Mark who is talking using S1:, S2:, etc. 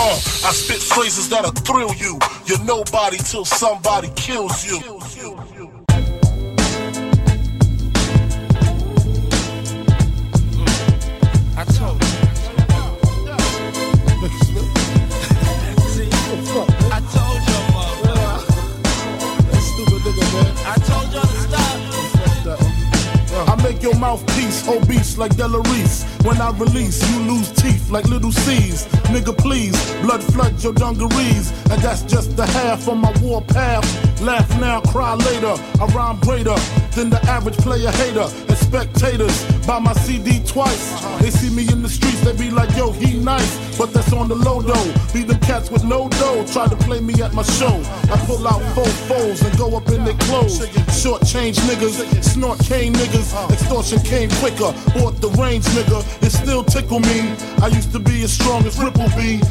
S1: I spit phrases that'll thrill you. You're nobody till somebody kills you.
S2: I told you. I told you, motherfucker.
S1: That stupid nigga, man.
S2: I told y'all to stop.
S1: I make your mouthpiece obese like Delarice. When I release, you lose teeth like little C's. Nigga, please, blood flood your dungarees. And that's just the half on my war path. Laugh now, cry later. I rhyme greater than the average player hater. And spectators buy my CD twice. They see me in the streets, they be like, yo, he nice. But that's on the low though. Be them cats with no dough. Try to play me at my show. I pull out 4 foes and go up in their clothes. Short change niggas, snort cane niggas. Extortion came quicker. Bought the range nigga. It still tickle me. I used to be as strong as Ripple B.